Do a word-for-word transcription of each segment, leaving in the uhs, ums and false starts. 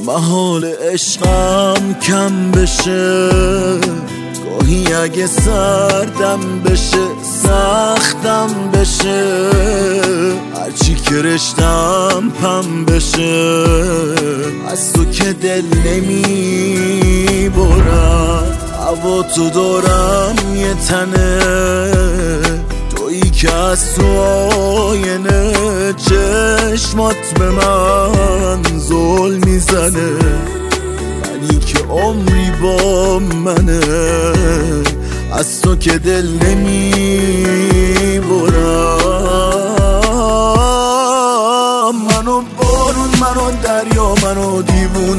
محال عشقم کم بشه، گاهی اگه سردم بشه سختم بشه، هرچی که رشتم پم بشه، از تو که دل نمی برم، هوا تو دارم یه تنه، تویی که از تو آینه چشمات به من ظلم میزنه، منی که عمری با منه، از تو که دل نمی برم. منو بارون، منو دریا، منو دیوونه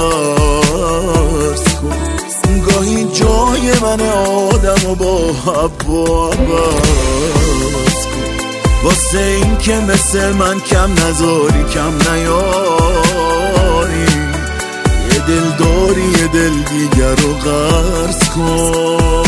فرض کن، گاهی جای من آدم و با حوا عوض کن، واسه این که مثل من کم نذاری کم نیاری، یه دل داری یه دل دیگر رو قرض کن.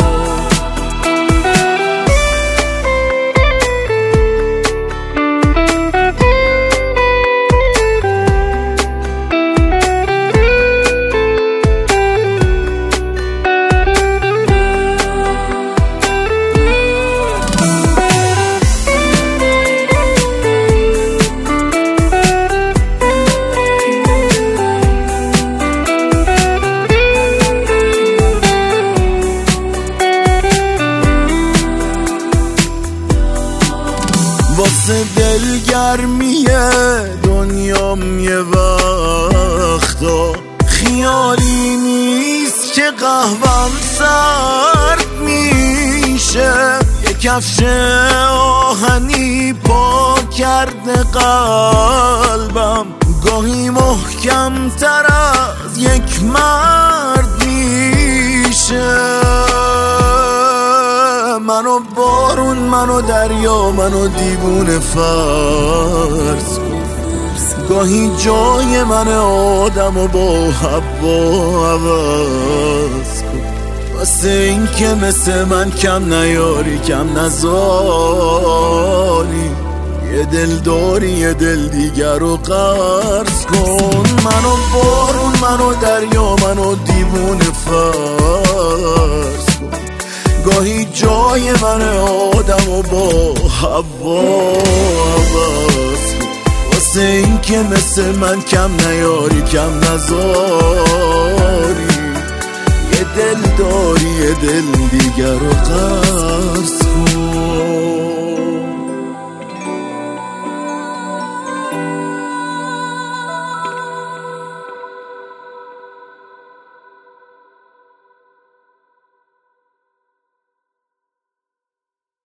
واسه دلگرمیه دنیام یه وقتا خیالی نیست که قهوم سرد میشه، یه کفش آهنی پا کرده قلبم، گاهی محکم تر از یک مرد میشه. منو بارون، منو دریا، منو دیوونه فرض کن، گاهی جای من آدم و با حوا عوض کن، واسه این که مثل من کم نیاری کم نذاری، یه دل داری یه دل دیگر رو قرض کن. منو بارون، منو دریا، منو دیوونه فرض کن، گاهی جای من آدم و با حوا عوض کن، واسه این که مثل من کم نیاری کم نذاری، یه دل داری یه دل دیگر رو قرض کن.